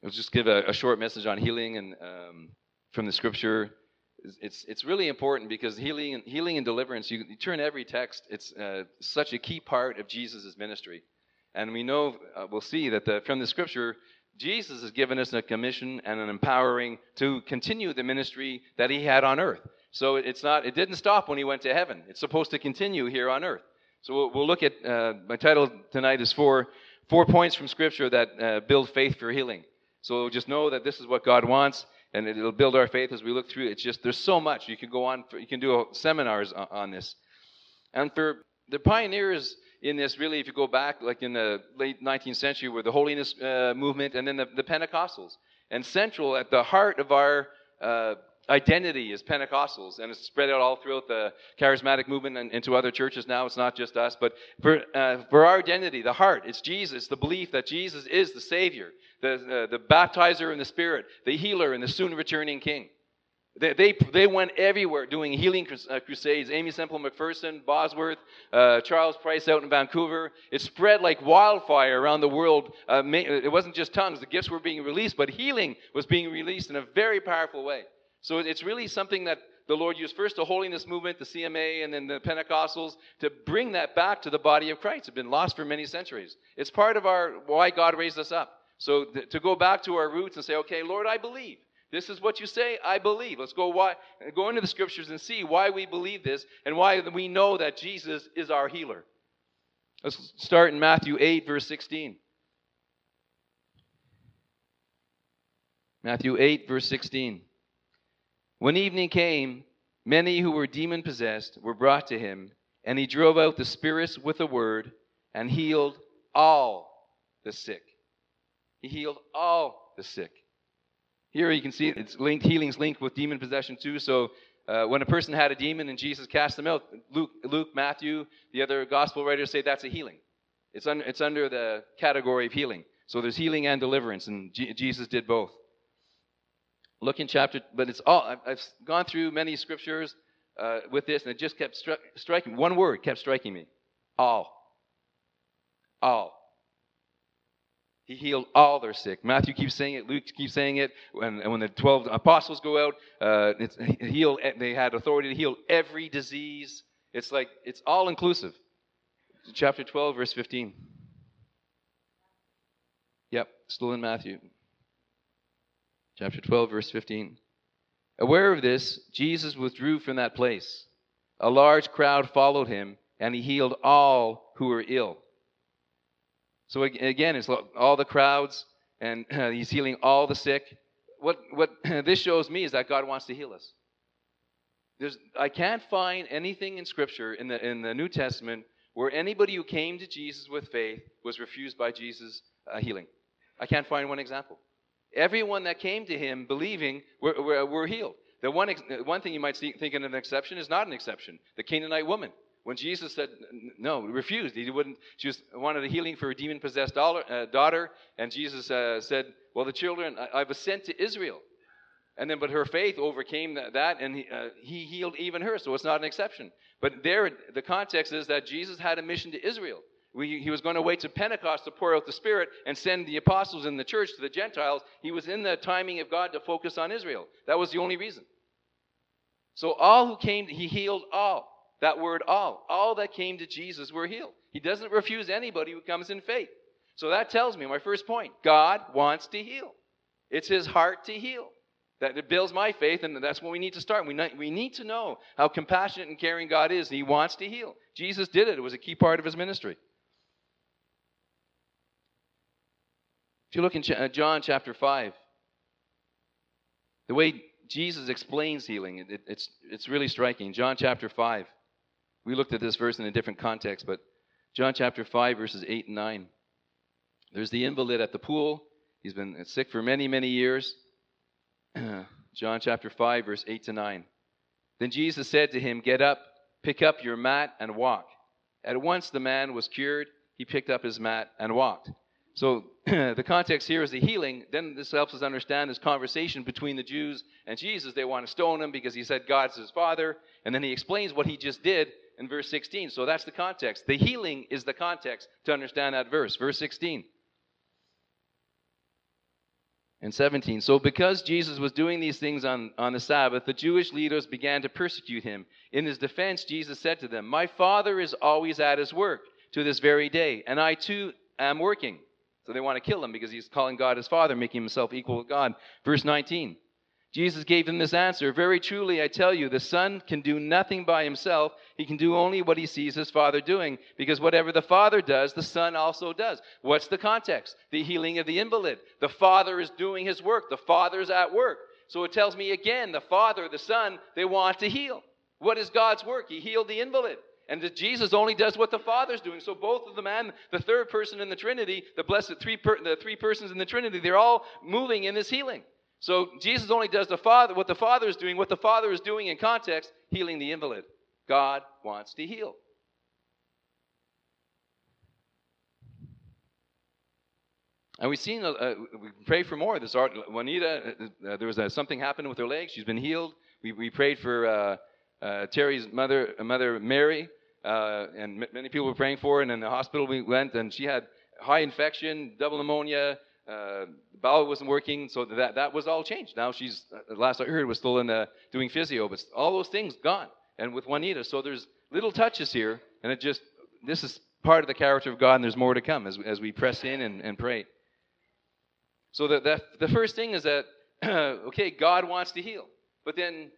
I'll just give a short message on healing and from the Scripture. It's really important because healing and deliverance, you turn every text, it's such a key part of Jesus' ministry. And we know, we'll see that from the Scripture, Jesus has given us a commission and an empowering to continue the ministry that he had on earth. So it didn't stop when he went to heaven. It's supposed to continue here on earth. So we'll look at, my title tonight is four points from Scripture that build faith for healing. So just know that this is what God wants, and it'll build our faith as we look through it. It's just, there's so much. You can do seminars on this. And for the pioneers in this, really, if you go back, like in the late 19th century, were the holiness movement, and then the Pentecostals. And central at the heart of our identity is Pentecostals, and it's spread out all throughout the charismatic movement and into other churches now. It's not just us, but for our identity, the heart, it's Jesus, the belief that Jesus is the Savior, the baptizer in the Spirit, the healer, and the soon returning King. They went everywhere doing healing crusades. Aimee Semple McPherson, Bosworth, Charles Price out in Vancouver. It spread like wildfire around the world. It wasn't just tongues. The gifts were being released, but healing was being released in a very powerful way. So it's really something that the Lord used first the holiness movement, the CMA, and then the Pentecostals to bring that back to the body of Christ. It's been lost for many centuries. It's part of why God raised us up. So to go back to our roots and say, okay, Lord, I believe. This is what you say, I believe. Let's go into the Scriptures and see why we believe this and why we know that Jesus is our healer. Let's start in Matthew 8, verse 16. Matthew 8, verse 16. When evening came, many who were demon-possessed were brought to him, and he drove out the spirits with a word and healed all the sick. He healed all the sick. Here you can see healing's linked with demon possession too. So when a person had a demon and Jesus cast them out, Luke, Matthew, the other gospel writers say that's a healing. It's under the category of healing. So there's healing and deliverance, and Jesus did both. Look in but it's all, I've gone through many scriptures with this, and it just kept striking. One word kept striking me. All. All. He healed all their sick. Matthew keeps saying it. Luke keeps saying it. When the 12 apostles go out, they had authority to heal every disease. It's like, it's all inclusive. Chapter 12, verse 15. Yep, still in Matthew. Chapter 12, verse 15. Aware of this, Jesus withdrew from that place. A large crowd followed him, and he healed all who were ill. So again, it's all the crowds, and he's healing all the sick. What this shows me is that God wants to heal us. I can't find anything in Scripture in the New Testament where anybody who came to Jesus with faith was refused by Jesus' healing. I can't find one example. Everyone that came to him believing were healed. The one thing you might think of an exception is not an exception. The Canaanite woman. When Jesus said no, refused. He wouldn't. She wanted a healing for a demon-possessed daughter, and Jesus said, "Well, the children I was sent to Israel," but her faith overcame that, and he healed even her. So it's not an exception. But there, the context is that Jesus had a mission to Israel. He was going to wait to Pentecost to pour out the Spirit and send the apostles in the church to the Gentiles. He was in the timing of God to focus on Israel. That was the only reason. So all who came, he healed all. That word all that came to Jesus were healed. He doesn't refuse anybody who comes in faith. So that tells me, my first point, God wants to heal. It's his heart to heal. That it builds my faith, and that's what we need to start. We need to know how compassionate and caring God is, and he wants to heal. Jesus did it. It was a key part of his ministry. If you look in John chapter 5, the way Jesus explains healing, it's really striking. John chapter 5. We looked at this verse in a different context, but John chapter 5, verses 8 and 9. There's the invalid at the pool. He's been sick for many, many years. John chapter 5, verse 8 to 9. Then Jesus said to him, "Get up, pick up your mat, and walk." At once the man was cured. He picked up his mat and walked. So the context here is the healing. Then this helps us understand this conversation between the Jews and Jesus. They want to stone him because he said God's his father. And then he explains what he just did in verse 16. So that's the context. The healing is the context to understand that verse. Verse 16. and 17. So because Jesus was doing these things on the Sabbath, the Jewish leaders began to persecute him. In his defense, Jesus said to them, "My Father is always at his work to this very day, and I too am working." So they want to kill him because he's calling God his Father, making himself equal with God. Verse 19. Jesus gave them this answer, "Very truly, I tell you, the Son can do nothing by himself. He can do only what he sees his Father doing, because whatever the Father does, the Son also does." What's the context? The healing of the invalid. The Father is doing his work. The Father's at work. So it tells me again, the Father, the Son, they want to heal. What is God's work? He healed the invalid. And that Jesus only does what the Father's doing. So both of them and the third person in the Trinity, the three persons in the Trinity, they're all moving in this healing. So Jesus only does what the Father is doing. What the Father is doing in context, healing the invalid. God wants to heal. And we've seen, we pray for more. This Juanita, there was something happened with her leg. She's been healed. We prayed for Terry's mother Mary, and many people were praying for her. And in the hospital we went, and she had high infection, double pneumonia. The bowel wasn't working, so that was all changed. Now she's, last I heard, was still doing physio, but all those things gone. And with Juanita, so there's little touches here, and this is part of the character of God, and there's more to come as we press in and pray. So the first thing is that, okay, God wants to heal, but then,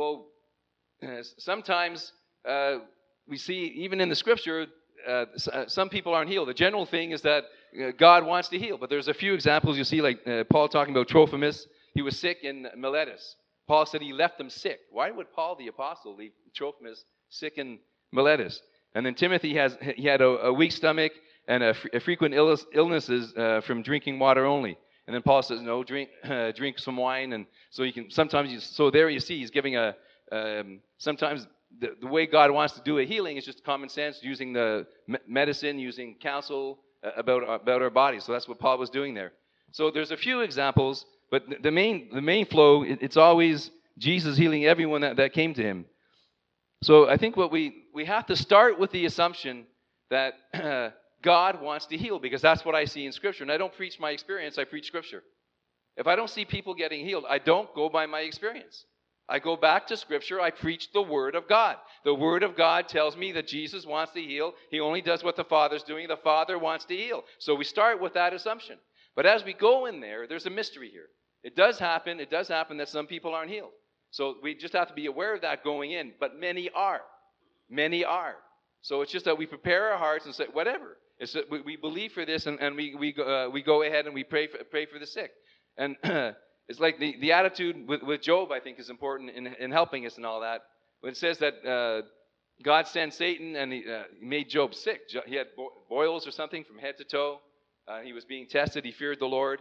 sometimes we see, even in the Scripture, some people aren't healed. The general thing is that God wants to heal, but there's a few examples you see, like Paul talking about Trophimus. He was sick in Miletus. Paul said he left them sick. Why would Paul the apostle leave Trophimus sick in Miletus? And then Timothy he had a weak stomach and a frequent illnesses from drinking water only. And then Paul says, no, drink some wine. And so you can there you see he's giving sometimes the way God wants to do a healing is just common sense, using the medicine, using counsel about our bodies. So that's what Paul was doing there. So there's a few examples, but the main flow, it's always Jesus healing everyone that came to him. So I think what we have to start with the assumption that God wants to heal, because that's what I see in Scripture. And I don't preach my experience, I preach Scripture. If I don't see people getting healed, I don't go by my experience. I go back to Scripture. I preach the Word of God. The Word of God tells me that Jesus wants to heal. He only does what the Father's doing. The Father wants to heal. So we start with that assumption. But as we go in there's a mystery here. It does happen that some people aren't healed. So we just have to be aware of that going in. But many are. Many are. So it's just that we prepare our hearts and say, whatever. It's that we believe for this, and we go ahead and we pray for the sick. And it's like the attitude with Job, I think, is important in helping us and all that. When it says that God sent Satan and he made Job sick. He had boils or something from head to toe. He was being tested. He feared the Lord.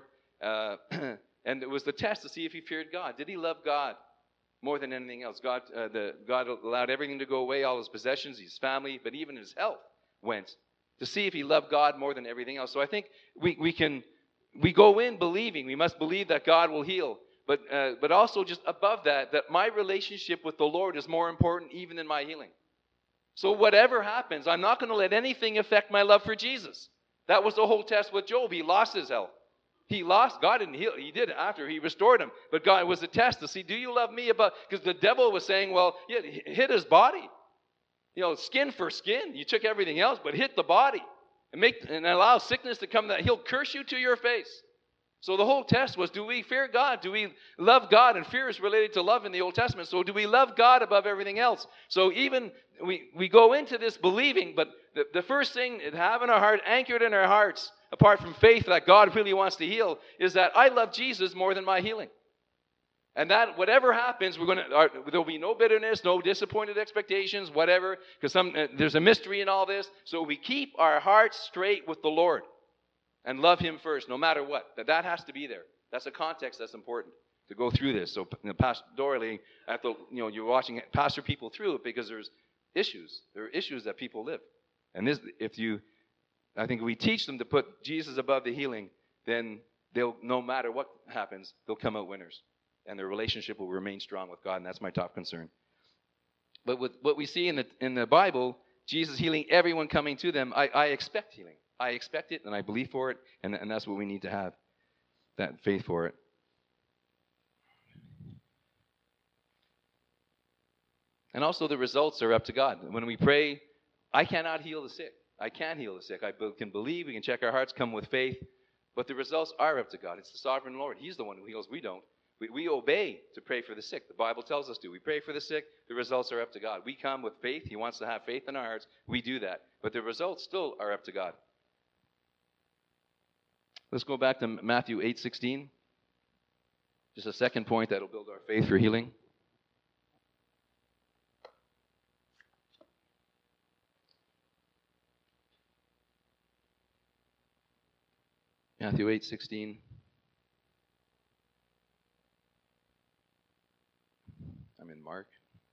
And it was the test to see if he feared God. Did he love God more than anything else? God allowed everything to go away, all his possessions, his family, but even his health went, to see if he loved God more than everything else. So I think we go in believing. We must believe that God will heal. But also just above that my relationship with the Lord is more important even than my healing. So whatever happens, I'm not going to let anything affect my love for Jesus. That was the whole test with Job. He lost his health. God didn't heal. He did after he restored him. But God, it was a test to see, do you love me? Because the devil was saying, well, yeah, hit his body. Skin for skin. You took everything else, but hit the body. And allow sickness to come, that he'll curse you to your face. So the whole test was, do we fear God? Do we love God? And fear is related to love in the Old Testament. So do we love God above everything else? So even we go into this believing, but the first thing to have in our heart, anchored in our hearts, apart from faith that God really wants to heal, is that I love Jesus more than my healing. And that whatever happens, there'll be no bitterness, no disappointed expectations, whatever, because there's a mystery in all this. So we keep our hearts straight with the Lord and love him first, no matter what. That has to be there. That's a context that's important to go through this. So pastorally, you're watching pastor people through it, because there's issues. There are issues that people live. And I think if we teach them to put Jesus above the healing, then no matter what happens, they'll come out winners. And their relationship will remain strong with God, and that's my top concern. But with what we see in the Bible, Jesus healing everyone coming to them, I expect healing. I expect it, and I believe for it, and that's what we need to have, that faith for it. And also the results are up to God. When we pray, I cannot heal the sick. I can heal the sick. I can believe, we can check our hearts, come with faith. But the results are up to God. It's the sovereign Lord. He's the one who heals. We don't. We obey to pray for the sick. The Bible tells us to. We pray for the sick. The results are up to God. We come with faith. He wants to have faith in our hearts. We do that. But the results still are up to God. Let's go back to Matthew 8:16. Just a second point that will build our faith for healing. Matthew 8:16. I'm in Mark.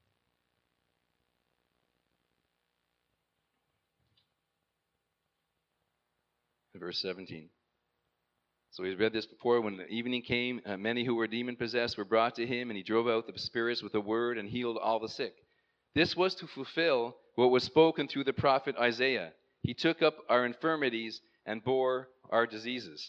Verse 17. So we've read this before. When the evening came, many who were demon-possessed were brought to him, and he drove out the spirits with a word and healed all the sick. This was to fulfill what was spoken through the prophet Isaiah. He took up our infirmities and bore our diseases.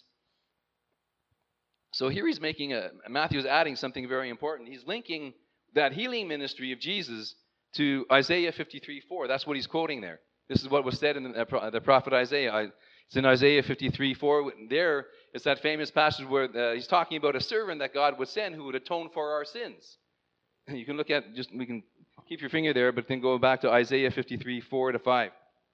So here he's Matthew's adding something very important. He's linking that healing ministry of Jesus to Isaiah 53:4. That's what he's quoting there. This is what was said in the prophet Isaiah. It's in Isaiah 53:4. There, it's that famous passage where he's talking about a servant that God would send who would atone for our sins. You can look at, we can keep your finger there, but then go back to Isaiah 53:4-5.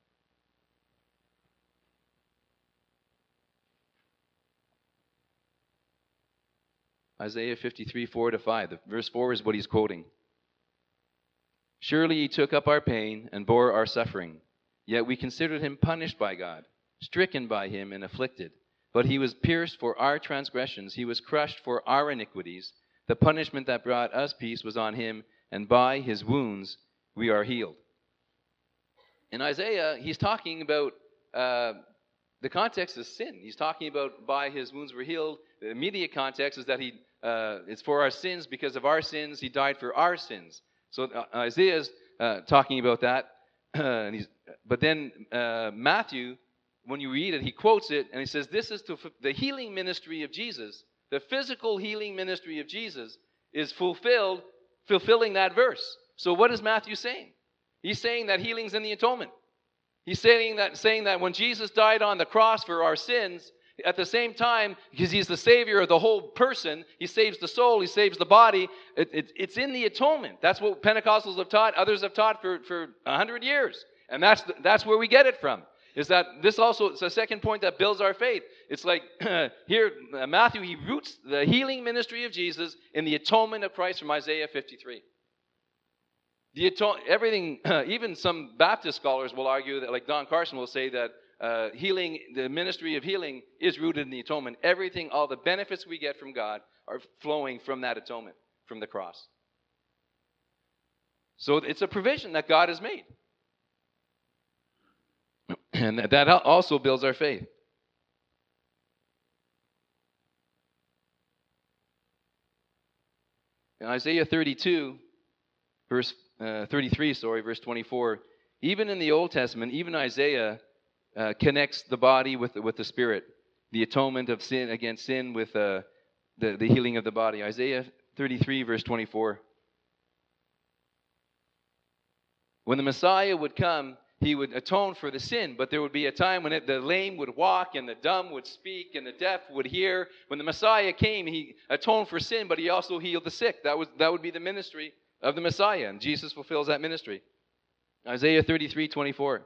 Isaiah 53:4-5. Verse 4 is what he's quoting. Surely he took up our pain and bore our suffering. Yet we considered him punished by God, stricken by him and afflicted. But he was pierced for our transgressions. He was crushed for our iniquities. The punishment that brought us peace was on him, and by his wounds we are healed. In Isaiah, he's talking about the context is sin. He's talking about by his wounds we're healed. The immediate context is that it's for our sins. Because of our sins, he died for our sins. So Isaiah's talking about that. But then Matthew, when you read it, he quotes it, and he says, this is to the healing ministry of Jesus. The physical healing ministry of Jesus is fulfilling that verse. So what is Matthew saying? He's saying that healing's in the atonement. He's saying that when Jesus died on the cross for our sins, at the same time, because he's the Savior of the whole person, he saves the soul, he saves the body, it's in the atonement. That's what Pentecostals have taught, others have taught for 100 years. And that's where we get it from. Is that this also, it's a second point that builds our faith. It's like here, Matthew, he roots the healing ministry of Jesus in the atonement of Christ from Isaiah 53. Everything, even some Baptist scholars will argue that, like Don Carson will say that healing, the ministry of healing is rooted in the atonement. Everything, all the benefits we get from God are flowing from that atonement, from the cross. So it's a provision that God has made. And that also builds our faith. In Isaiah 32, verse verse 24, even in the Old Testament, even Isaiah connects the body with the spirit, the atonement of sin against sin with the healing of the body. Isaiah 33, verse 24. When the Messiah would come, he would atone for the sin, but there would be a time when the lame would walk and the dumb would speak and the deaf would hear. When the Messiah came, he atoned for sin, but he also healed the sick. That would be the ministry of the Messiah, and Jesus fulfills that ministry. Isaiah 33:24.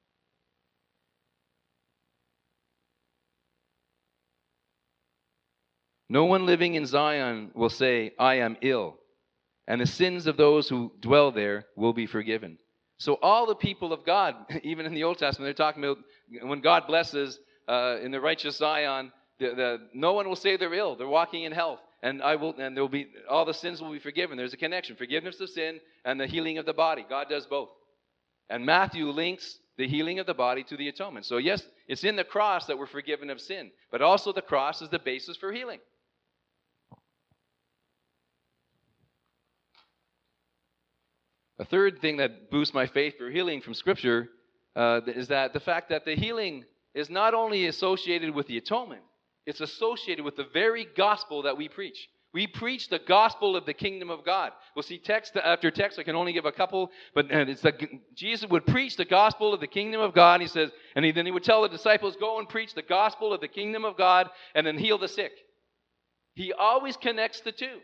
No one living in Zion will say, I am ill, and the sins of those who dwell there will be forgiven. So all the people of God, even in the Old Testament, they're talking about when God blesses in the righteous Zion, no one will say they're ill. They're walking in health, and there will be all the sins will be forgiven. There's a connection: forgiveness of sin and the healing of the body. God does both. And Matthew links the healing of the body to the atonement. So yes, it's in the cross that we're forgiven of sin, but also the cross is the basis for healing. A third thing that boosts my faith for healing from Scripture is that the fact that the healing is not only associated with the atonement, it's associated with the very gospel that we preach. We preach the gospel of the kingdom of God. We'll see text after text. I can only give a couple, but Jesus would preach the gospel of the kingdom of God. He says, and then he would tell the disciples, go and preach the gospel of the kingdom of God, and then heal the sick. He always connects the two.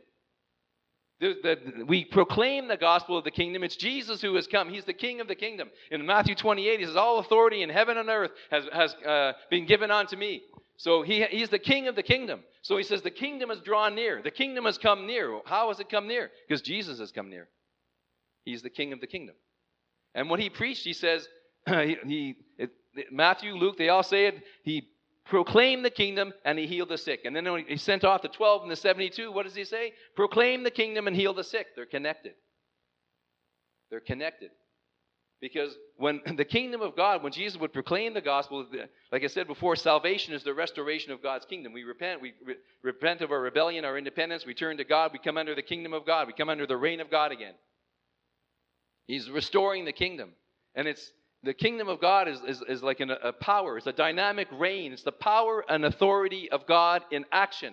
We proclaim the gospel of the kingdom. It's Jesus who has come. He's the king of the kingdom. In Matthew 28, he says, all authority in heaven and earth has been given unto me. So he's the king of the kingdom. So he says the kingdom has drawn near. The kingdom has come near. How has it come near? Because Jesus has come near. He's the king of the kingdom. And when he preached, he says, Matthew, Luke, they all say it, he proclaimed the kingdom and he healed the sick. And then when he sent off the 12 and the 72, what does he say? Proclaim the kingdom and heal the sick. They're connected. They're connected. Because when the kingdom of God, when Jesus would proclaim the gospel, like I said before, salvation is the restoration of God's kingdom. We repent of our rebellion, our independence. We turn to God. We come under the kingdom of God. We come under the reign of God again. He's restoring the kingdom. And the kingdom of God is like a power. It's a dynamic reign. It's the power and authority of God in action.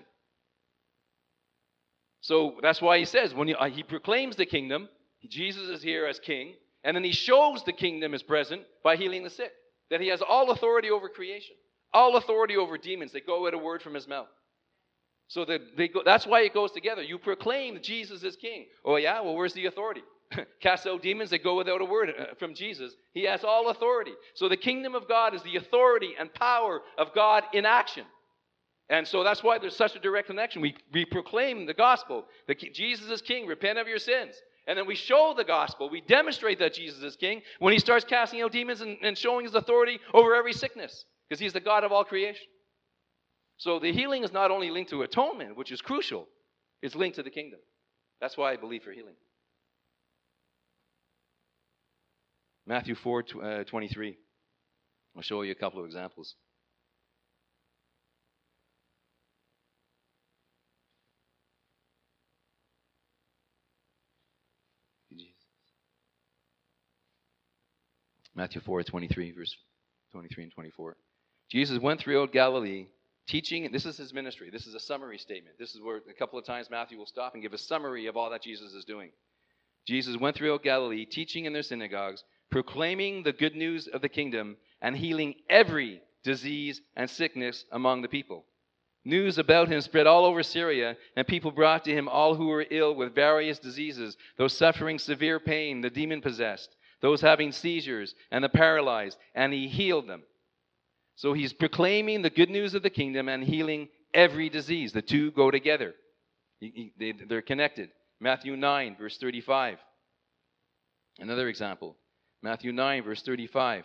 So that's why he says, when he proclaims the kingdom, Jesus is here as king. And then he shows the kingdom is present by healing the sick. That he has all authority over creation. All authority over demons. They go at a word from his mouth. So that's why it goes together. You proclaim Jesus is king. Oh yeah? Well, where's the authority? Cast out demons that go without a word from Jesus. He has all authority. So the kingdom of God is the authority and power of God in action. And so that's why there's such a direct connection. We proclaim the gospel. Jesus is king. Repent of your sins. And then we show the gospel. We demonstrate that Jesus is king when he starts casting out demons and showing his authority over every sickness. Because he's the God of all creation. So the healing is not only linked to atonement, which is crucial. It's linked to the kingdom. That's why I believe for healing. Matthew 4:23. I'll show you a couple of examples. Matthew 4:23, verse 23 and 24. Jesus went throughout Galilee, teaching. This is his ministry. This is a summary statement. This is where a couple of times Matthew will stop and give a summary of all that Jesus is doing. Jesus went throughout Galilee, teaching in their synagogues, proclaiming the good news of the kingdom, and healing every disease and sickness among the people. News about him spread all over Syria, and people brought to him all who were ill with various diseases, those suffering severe pain, the demon-possessed, those having seizures, and the paralyzed, and he healed them. So he's proclaiming the good news of the kingdom and healing every disease. The two go together. They're connected. Matthew 9, verse 35. Another example. Matthew 9, verse 35.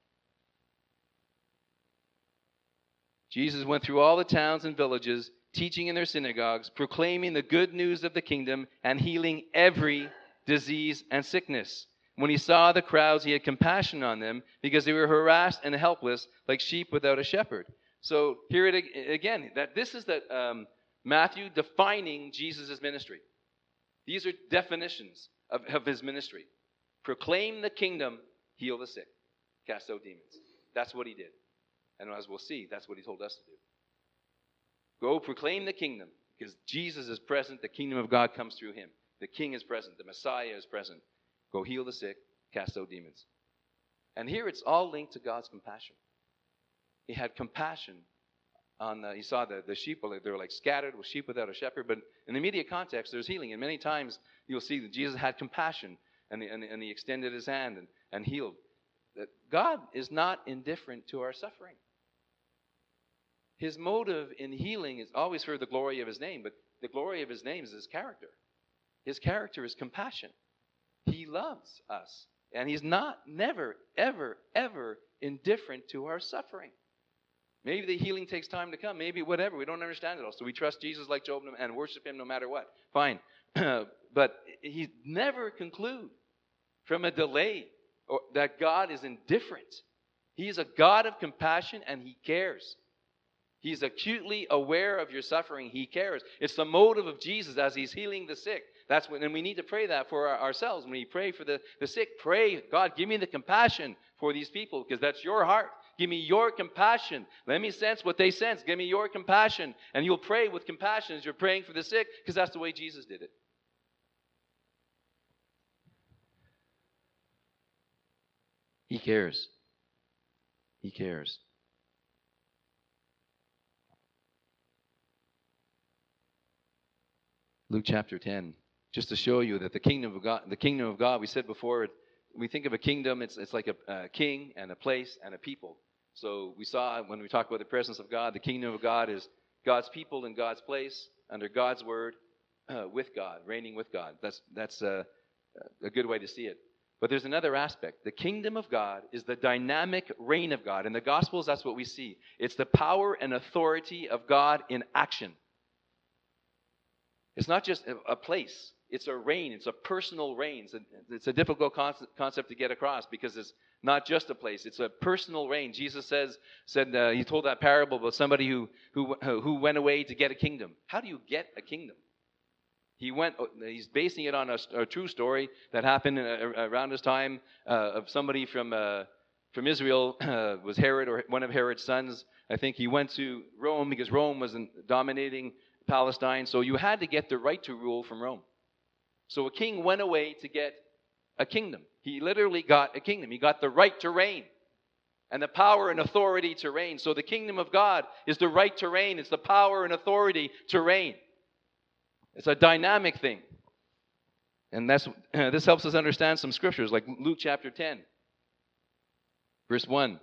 Jesus went through all the towns and villages, teaching in their synagogues, proclaiming the good news of the kingdom, and healing every disease and sickness. When he saw the crowds, he had compassion on them because they were harassed and helpless like sheep without a shepherd. So here it again, that this is Matthew defining Jesus' ministry. These are definitions of his ministry. Proclaim the kingdom, heal the sick, cast out demons. That's what he did. And as we'll see, that's what he told us to do. Go proclaim the kingdom because Jesus is present. The kingdom of God comes through him. The king is present. The Messiah is present. Go heal the sick, cast out demons. And here it's all linked to God's compassion. He had compassion on, he saw the sheep, they were like scattered with sheep without a shepherd. But in the immediate context, there's healing. And many times you'll see that Jesus had compassion and he extended his hand and healed. That God is not indifferent to our suffering. His motive in healing is always for the glory of his name, but the glory of his name is his character. His character is compassion. He loves us. And he's never, ever, ever indifferent to our suffering. Maybe the healing takes time to come. Maybe whatever. We don't understand it all. So we trust Jesus like Job and worship him no matter what. Fine. But he never conclude from a delay or that God is indifferent. He's a God of compassion and he cares. He's acutely aware of your suffering. He cares. It's the motive of Jesus as he's healing the sick. And we need to pray that for ourselves. When we pray for the sick, pray, God, give me the compassion for these people because that's your heart. Give me your compassion. Let me sense what they sense. Give me your compassion. And you'll pray with compassion as you're praying for the sick, because that's the way Jesus did it. He cares. He cares. Luke chapter 10, just to show you that the kingdom of God, we said before, we think of a kingdom, it's like a king and a place and a people. So we saw when we talk about the presence of God, the kingdom of God is God's people in God's place, under God's word, with God, reigning with God. That's a good way to see it. But there's another aspect. The kingdom of God is the dynamic reign of God. In the Gospels, that's what we see. It's the power and authority of God in action. It's not just a place. It's a reign. It's a personal reign. It's a difficult concept to get across because it's not just a place. It's a personal reign. Jesus said he told that parable about somebody who went away to get a kingdom. How do you get a kingdom? He's basing it on a true story that happened around this time of somebody from Israel, was Herod or one of Herod's sons. I think he went to Rome because Rome was dominating Palestine. So you had to get the right to rule from Rome. So a king went away to get a kingdom. He literally got a kingdom. He got the right to reign and the power and authority to reign. So the kingdom of God is the right to reign. It's the power and authority to reign. It's a dynamic thing. And this helps us understand some scriptures like Luke chapter 10, verse 1.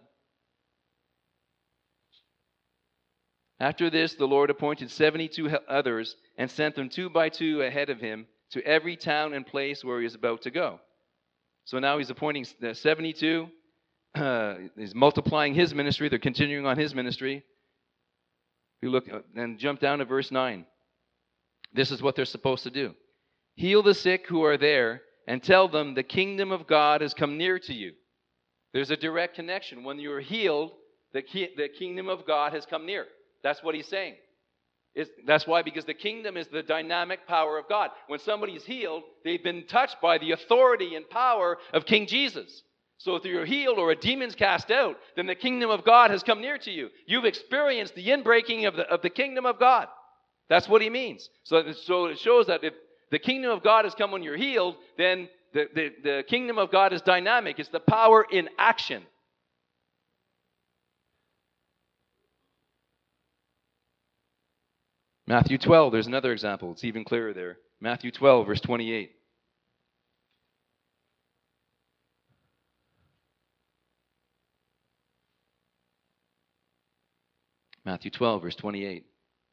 After this, the Lord appointed 72 others and sent them 2 by 2 ahead of him to every town and place where he was about to go. So now he's appointing the 72. He's multiplying his ministry. They're continuing on his ministry. You look and jump down to verse 9. This is what they're supposed to do. Heal the sick who are there and tell them the kingdom of God has come near to you. There's a direct connection. When you're healed, the kingdom of God has come near. That's what he's saying. That's why, because the kingdom is the dynamic power of God. When somebody's healed, they've been touched by the authority and power of King Jesus. So if you're healed or a demon's cast out, then the kingdom of God has come near to you. You've experienced the inbreaking of the kingdom of God. That's what he means. So it shows that if the kingdom of God has come when you're healed, then the kingdom of God is dynamic. It's the power in action. Matthew 12, there's another example. It's even clearer there. Matthew 12, verse 28. Matthew 12, verse 28.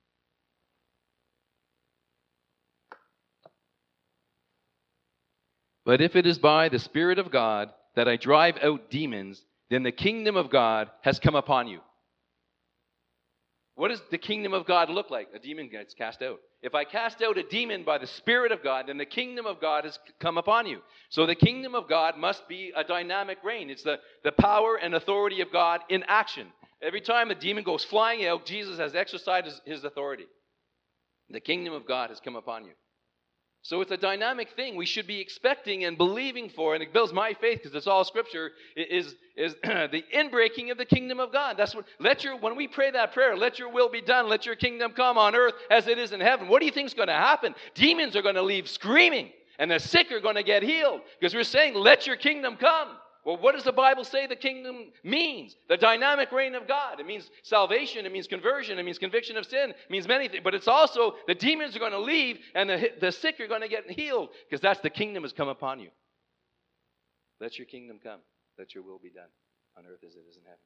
But if it is by the Spirit of God that I drive out demons, then the kingdom of God has come upon you. What does the kingdom of God look like? A demon gets cast out. If I cast out a demon by the Spirit of God, then the kingdom of God has come upon you. So the kingdom of God must be a dynamic reign. It's the power and authority of God in action. Every time a demon goes flying out, Jesus has exercised his authority. The kingdom of God has come upon you. So it's a dynamic thing we should be expecting and believing for, and it builds my faith because it's all Scripture, is the inbreaking of the kingdom of God. That's what, when we pray that prayer, let your will be done, let your kingdom come on earth as it is in heaven. What do you think is going to happen? Demons are going to leave screaming, and the sick are going to get healed because we're saying, let your kingdom come. Well, what does the Bible say the kingdom means? The dynamic reign of God. It means salvation. It means conversion. It means conviction of sin. It means many things. But it's also the demons are going to leave and the sick are going to get healed because that's the kingdom has come upon you. Let your kingdom come. Let your will be done on earth as it is in heaven.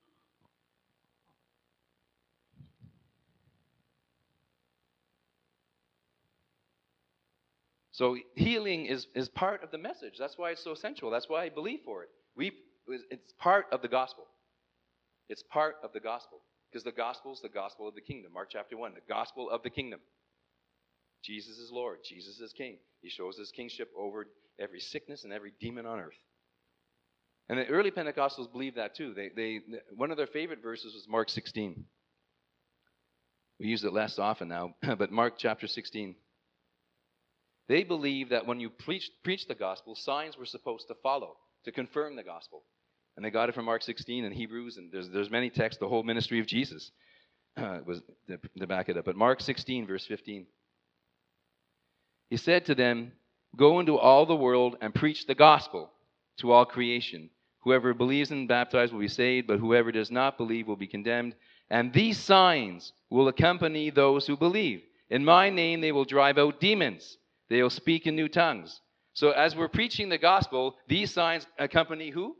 So healing is part of the message. That's why it's so essential. That's why I believe for it. It's part of the gospel. It's part of the gospel. Because the gospel is the gospel of the kingdom. Mark chapter 1, the gospel of the kingdom. Jesus is Lord. Jesus is King. He shows his kingship over every sickness and every demon on earth. And the early Pentecostals believed that too. One of their favorite verses was Mark 16. We use it less often now, but Mark chapter 16. They believed that when you preach the gospel, signs were supposed to follow to confirm the gospel. And they got it from Mark 16 and Hebrews, and there's many texts, the whole ministry of Jesus was to back it up. But Mark 16, verse 15. He said to them, "Go into all the world and preach the gospel to all creation. Whoever believes and baptized will be saved, but whoever does not believe will be condemned. And these signs will accompany those who believe. In my name they will drive out demons. They will speak in new tongues." So as we're preaching the gospel, these signs accompany who?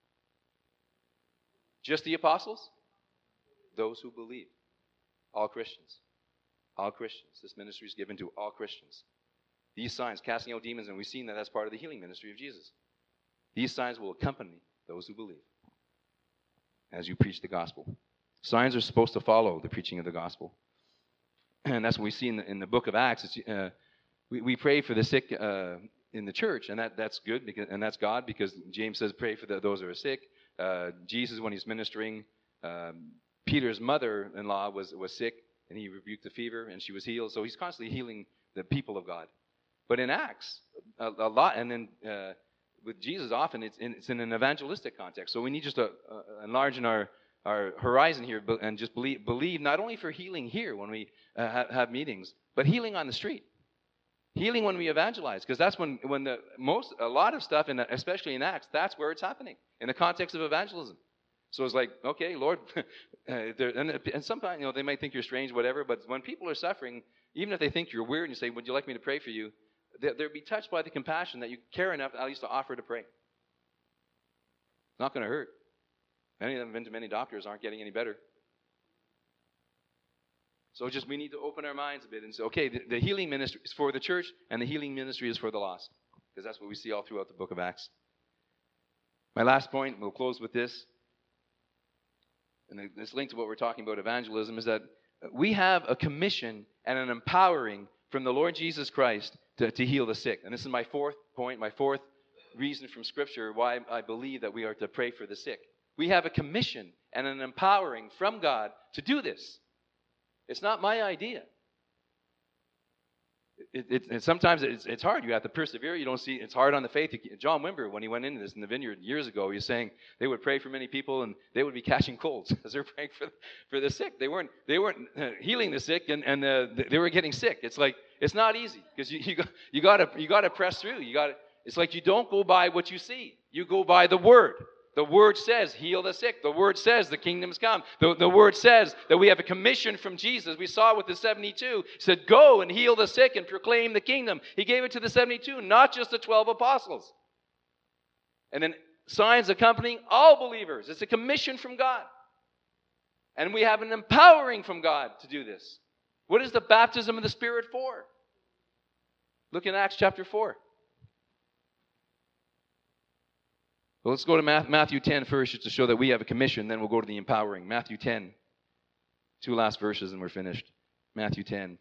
Just the apostles? Those who believe. All Christians. All Christians. This ministry is given to all Christians. These signs, casting out demons, and we've seen that that's part of the healing ministry of Jesus. These signs will accompany those who believe as you preach the gospel. Signs are supposed to follow the preaching of the gospel. And that's what we see in the book of Acts. We pray for the sick in the church, and that's good, and that's God, because James says pray for those who are sick. Jesus, when he's ministering, Peter's mother-in-law was sick, and he rebuked the fever, and she was healed. So he's constantly healing the people of God. But in Acts, a lot, and then with Jesus, often it's in an evangelistic context. So we need just to enlarge in our horizon here, and just believe not only for healing here when we have meetings, but healing on the street. Healing when we evangelize, because that's when a lot of stuff, especially in Acts, that's where it's happening, in the context of evangelism. So it's like, okay, Lord, and sometimes, they might think you're strange, whatever, but when people are suffering, even if they think you're weird and you say, would you like me to pray for you? They'll be touched by the compassion that you care enough at least to offer to pray. It's not going to hurt. Many of them have been to many doctors, aren't getting any better. So we need to open our minds a bit and say, okay, the healing ministry is for the church, and the healing ministry is for the lost. Because that's what we see all throughout the book of Acts. My last point, we'll close with this, and this linked to what we're talking about evangelism, is that we have a commission and an empowering from the Lord Jesus Christ to heal the sick. And this is my fourth point, my fourth reason from Scripture why I believe that we are to pray for the sick. We have a commission and an empowering from God to do this. It's not my idea. Sometimes it's hard. You have to persevere. You don't see. It's hard on the faith. John Wimber, when he went into this in the vineyard years ago, he was saying they would pray for many people and they would be catching colds as they're praying for the sick. They weren't healing the sick, and they were getting sick. It's like it's not easy, because you got to press through. It's like you don't go by what you see. You go by the word. The word says, heal the sick. The word says, the kingdom's come. The word says that we have a commission from Jesus. We saw with the 72. He said, go and heal the sick and proclaim the kingdom. He gave it to the 72, not just the 12 apostles. And then signs accompanying all believers. It's a commission from God. And we have an empowering from God to do this. What is the baptism of the Spirit for? Look in Acts chapter 4. Well, let's go to Matthew 10 first, just to show that we have a commission. Then we'll go to the empowering. Matthew 10. 2 last verses and we're finished. Matthew 10.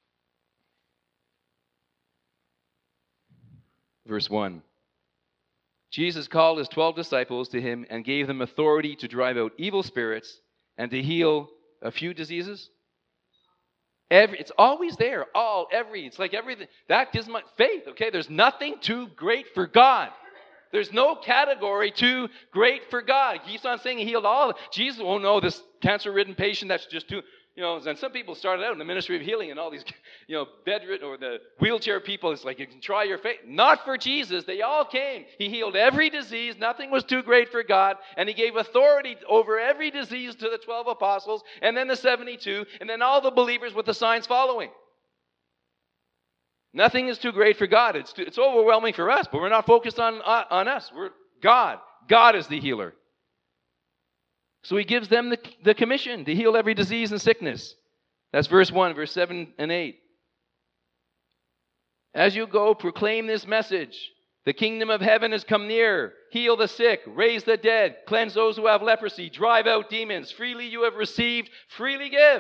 Verse 1. Jesus called his 12 disciples to him and gave them authority to drive out evil spirits and to heal a few diseases. It's always there. It's like everything. That gives my faith. Okay, there's nothing too great for God. There's no category too great for God. He keeps on saying he healed all. Jesus won't know this cancer-ridden patient that's just too, and some people started out in the ministry of healing and all these, bedridden or the wheelchair people. It's like, you can try your faith. Not for Jesus. They all came. He healed every disease. Nothing was too great for God. And he gave authority over every disease to the 12 apostles and then the 72 and then all the believers with the signs following. Nothing is too great for God. It's overwhelming for us, but we're not focused on us. We're God. God is the healer. So he gives them the commission to heal every disease and sickness. That's verse 1, verse 7 and 8. As you go, proclaim this message. The kingdom of heaven has come near. Heal the sick, raise the dead, cleanse those who have leprosy, drive out demons. Freely you have received, freely give.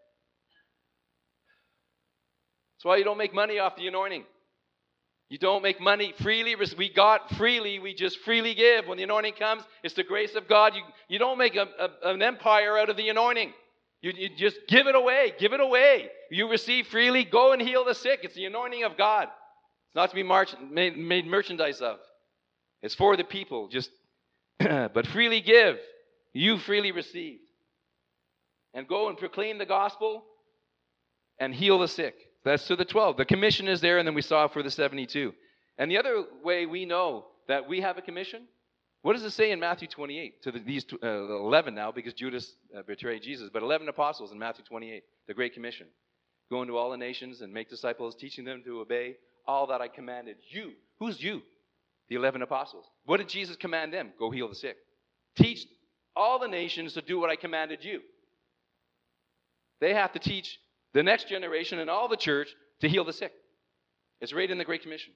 That's why you don't make money off the anointing. You don't make money freely. We got freely. We just freely give. When the anointing comes, it's the grace of God. You don't make an empire out of the anointing. You just give it away. Give it away. You receive freely. Go and heal the sick. It's the anointing of God. It's not to be made merchandise of. It's for the people. Just But freely give, you freely receive. And go and proclaim the gospel and heal the sick. That's to the 12. The commission is there, and then we saw it for the 72. And the other way we know that we have a commission, what does it say in Matthew 28? To these 11 now, because Judas betrayed Jesus, but 11 apostles in Matthew 28, the Great Commission. Go into all the nations and make disciples, teaching them to obey all that I commanded you. Who's you? The 11 apostles. What did Jesus command them? Go heal the sick. Teach all the nations to do what I commanded you. They have to teach the next generation and all the church to heal the sick. It's right in the Great Commission.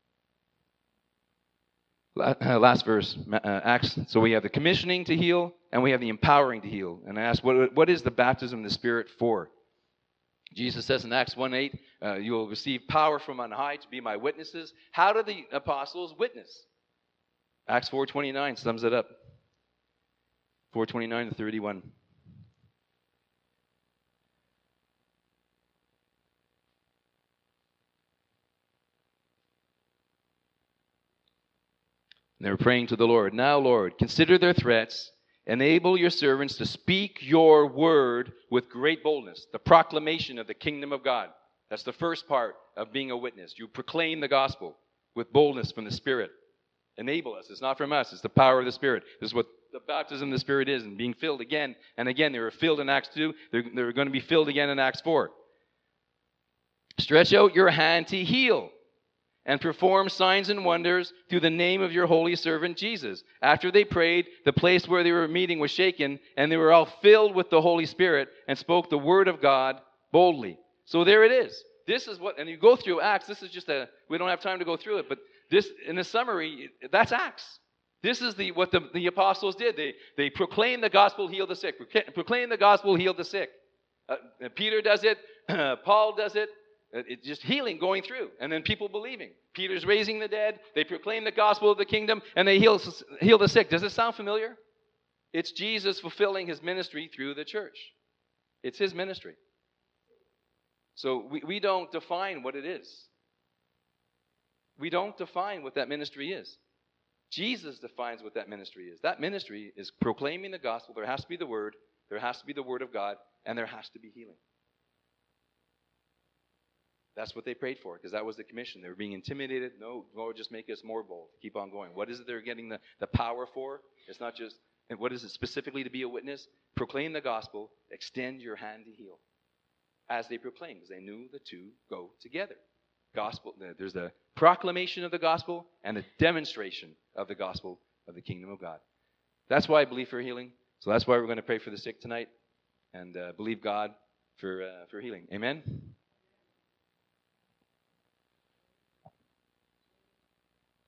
Last verse, Acts. So we have the commissioning to heal, and we have the empowering to heal. And I asked, what is the baptism of the Spirit for? Jesus says in Acts 1:8, you will receive power from on high to be my witnesses. How do the apostles witness? Acts 4:29 sums it up. 4:29 to 31. And they were praying to the Lord. Now, Lord, consider their threats. Enable your servants to speak your word with great boldness. The proclamation of the kingdom of God. That's the first part of being a witness. You proclaim the gospel with boldness from the Spirit. Enable us. It's not from us. It's the power of the Spirit. This is what the baptism of the Spirit is, and being filled again and again. They were filled in Acts 2. They're going to be filled again in Acts 4. Stretch out your hand to heal and perform signs and wonders through the name of your holy servant Jesus. After they prayed, the place where they were meeting was shaken, and they were all filled with the Holy Spirit and spoke the word of God boldly. So there it is. This is what, and you go through Acts, this is just we don't have time to go through it, but this, in a summary, that's Acts. This is what the apostles did. They proclaimed the gospel, healed the sick. Proclaim the gospel, healed the sick. Peter does it. Paul does it. It's just healing going through, and then people believing. Peter's raising the dead. They proclaim the gospel of the kingdom, and they heal the sick. Does it sound familiar? It's Jesus fulfilling his ministry through the church. It's his ministry. So we don't define what it is. We don't define what that ministry is. Jesus defines what that ministry is. That ministry is proclaiming the gospel. There has to be the word. There has to be the word of God, and there has to be healing. That's what they prayed for, because that was the commission. They were being intimidated. No, Lord, just make us more bold. Keep on going. What is it they're getting the power for? It's not just, and what is it specifically to be a witness? Proclaim the gospel. Extend your hand to heal. As they proclaimed, because they knew the two go together. Gospel. There's the proclamation of the gospel and the demonstration of the gospel of the kingdom of God. That's why I believe for healing. So that's why we're going to pray for the sick tonight and believe God for healing. Amen?